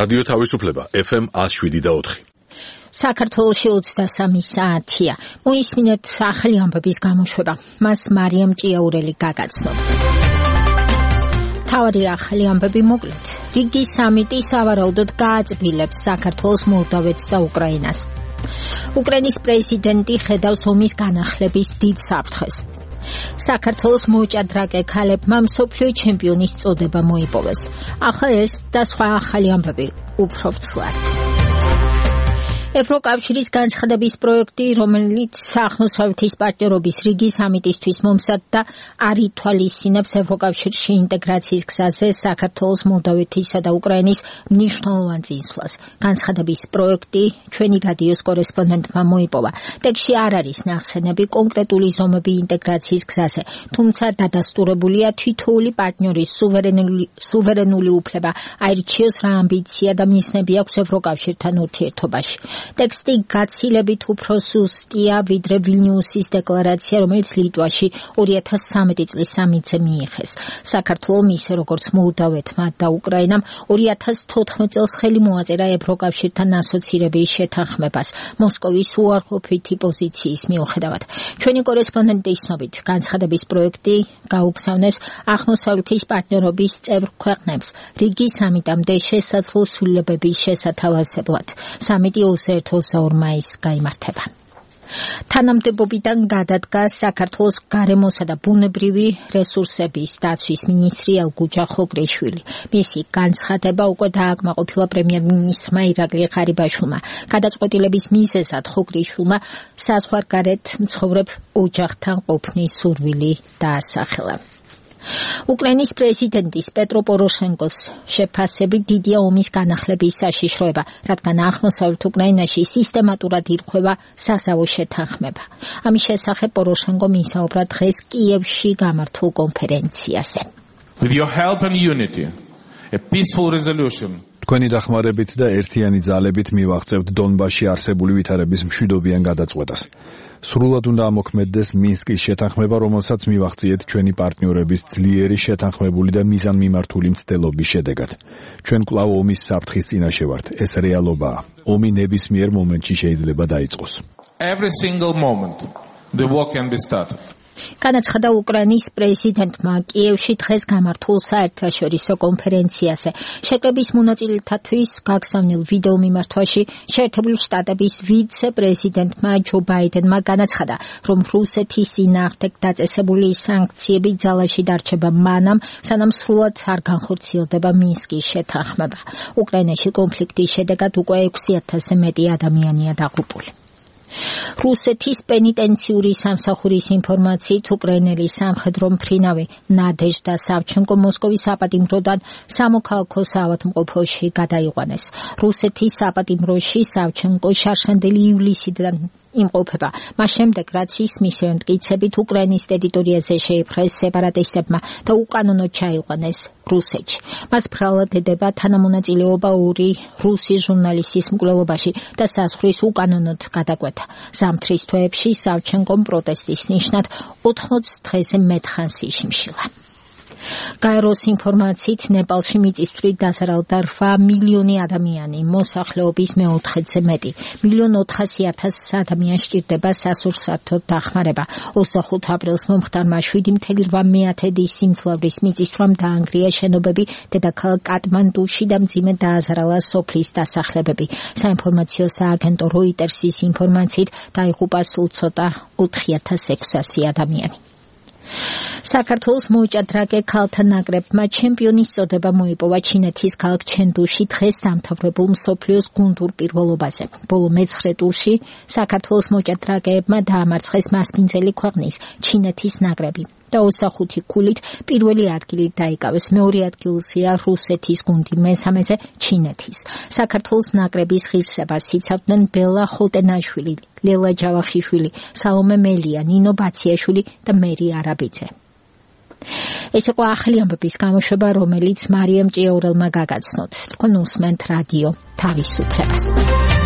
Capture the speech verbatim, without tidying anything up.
რადიო თავისუფლება ეფ ემ one oh seven და four. საქართველოში ოცდასამი საათია. მოისმინეთ ახალი ამბების გამოშვება. მას მარიამ ჭიაურელი გაგაცნობთ. თავი ახალი ამბები მოკლედ. რიგი სამიტი სავარაუდოდ გააწბილებს საქართველოს, მოლდოვეთს და უკრაინას. უკრაინის პრეზიდენტი ხედავს ომის განახლების დიდ საფრთხეს. საქართველოს მოჭადრაკე ქალებმა მსოფლიო ჩემპიონის წოდება მოიპოვეს. ახლა ეს და სხვა ახალი ამბები უფრო ვრცლად. ევროკავშირის განცხადების პროექტი, რომელიც აღმოსავლეთის პარტნიორობის რიგი სამიტისთვის მომზადდა, არ ითვალისწინებს ევროკავშირში ინტეგრაციის გზაზე საქართველოს, მოლდოვეთისა და უკრაინის მნიშვნელოვან წინსვლას. განცხადების პროექტი ჩვენი რადიოს კორესპონდენტმა მოიპოვა. ტექსტში არ არის ნახსენები კონკრეტული ზომები ინტეგრაციის გზაზე, თუმცა დადასტურებულია თითოეული პარტნიორის სუვერენული სუვერენული უფლება აირჩიოს რა ამბიცია და მიზნები აქვს ევროკავშირთან ურთიერთობაში. ტექსტი გაცილებით უფრო სუსტია ვიდრე ვილნიუსის დეკლარაცია, რომელიც ლიტვაში ორი ათას ცხრამეტი წლის სამიტზე მიიღეს. საქართველომ ისე როგორც მოლდოვეთმა და უკრაინამ ორი ათას თოთხმეტ წელს ხელი მოაწერა ევროკავშირთან ასოცირების შეთანხმებას მოსკოვის უარყოფითი პოზიციის მიუხედავად. ჩვენი კორესპონდენტის ცნობით, განცხადების პროექტი გაუგზავნეს აღმოსავლეთის პარტნიორობის წევრ ქვეყნებს რიგი სამიტამდე შესაძლო სრულებების შესათავაზებლად. სამიტი ოცდაორ მაისს გაიმართება. თანამდებობიდან გადადგა საქართველოს გარემოსა და ბუნებრივი რესურსების დაცვის მინისტრი ელგუჯა ხოგრიშვილი. მისი განცხადება უკვე დააკმაყოფილა პრემიერ-მინისტრმა ირაკლი ღარიბაშვილმა. გადაწყვეტილების მიზეზად ხოგრიშვილმა საზღვარგარეთ მცხოვრებ ოჯახთან ყოფნის სურვილი დაასახელა. უკრაინის პრეზიდენტის პეტრო პოროშენკოს შეფასებით დიდია ომის განახლების საშიშროება, რადგან აღმოსავლეთ უკრაინაში სისტემატურად ირღვევა საზავო შეთანხმება. ამის შესახებ პოროშენკომ ისაუბრა დღეს კიევში გამართულ კონფერენციაზე. With your help and unity, a peaceful resolution. თქვენი დახმარებით და ერთიანი ძალებით მივაღწევთ დონბასში არსებული ვითარების მშვიდობიან გადაწყვეტას. სრულად უნდა ამოქმედდეს მინსკის შეთანხმება, რომელსაც მივაღწიეთ ჩვენი პარტნიორების ძლიერი შეთანხმებული და მიზანმიმართული მცდელობის შედეგად. ჩვენ კვლავ ომის საფრთხის წინაშე ვართ. ეს რეალობაა. ომი ნებისმიერ მომენტში შეიძლება დაიწყოს. Every single moment the war can be started. განაცხადა უკრაინის პრეზიდენტმა კიევში დღეს გამართულ საერთაშორისო კონფერენციაზე. შეკრების მონაწილეთათვის გაგზავნილ ვიდეო მიმართვაში შეერთებული შტატების ვიცე-პრეზიდენტმა ჯო ბაიდენმა განაცხადა, რომ რუსეთის წინააღმდეგ დაწესებული სანქციები ძალაში დარჩება მანამ, სანამ სრულად არ განხორციელდება მინსკის შეთანხმება. უკრაინაში კონფლიქტის შედეგად უკვე ექვსი ათასზე მეტი ადამიანია დაღუპული. რუსეთის პენიტენციური სამსახურის ინფორმაციით უკრაინელი სამხედრო მფრინავი ნადეჟდა სავჩენკო მოსკოვის საპატიმროდან სამოქალაქო საავადმყოფოში გადაიყვანეს. რუსეთის საპატიმროში სავჩენკო შარშანდელი ივლისიდან იმყოფება. მას შემდეგ, რაც ის მისივე მტკიცებით უკრაინის ტერიტორიაზე შეიპყრეს სეპარატისტებმა და უკანონოდ ჩაიყვანეს რუსეთში. მას ბრალად ედება თანამონაწილეობა ორი რუსი ჟურნალისტის მკვლელობაში და საზღვრის უკანონოდ გადაკვეთა. ზამთრის თვეებში სავჩენკომ პროტესტის ნიშნად ოთხმოცდ დღეზე მეტხანს იშიმშილა. გაეროს ინფორმაციით ნეპალში მიწისძვრით დაზარალდა რვა მილიონი ადამიანი, მოსახლეობის მეოთხედზე მეტი. მილიონ ოთხასი ათას ადამიანს სჭირდება სასურსათო დახმარება. ოცდახუთ აპრილს მომხდარმა შვიდი მცდელობა რვა მეათედის სიმძლავრის მიწისძვრამ დაანგრია შენობები დედაქალაქ კატმანდუში და მძიმედ დააზარალა სოფლის დასახლებები. საინფორმაციო სააგენტო როიტერსის ინფორმაციით დაიღუპა სულ ცოტა ოთხი ათას ექვსასი ადამიანი. საქართველოს მოჭადრაკე ქალთა ნაკრებმა ჩემპიონის წოდება მოიპოვა ჩინეთის ქალაქ ჩენდუში დღეს დამთავრებულ მსოფლიოს გუნდურ პირველობაზე. ბოლო მეცხრე ტურში საქართველოს მოჭადრაკეებმა დაამარცხეს მასპინძელი ქვეყნის ჩინეთის ნაკრები და ოცდახუთი ქულით პირველი ადგილი დაიკავეს. მეორე ადგილზეა რუსეთის გუნდი, მესამეზე ჩინეთის. საქართველოს ნაკრების ღირსებას იცავდნენ ბელა ხოლტენაშვილი, ლელა ჯავახიშვილი, სალომე მელია, ნინო ბაციაშვილი და მერი არაბიძე. ეს იყო ახალი ამბების გამოშვება, რომელიც მარიამ ჭიაურელმა გაგაცნოთ. თქვენ უსმენთ რადიო თავისუფლებას.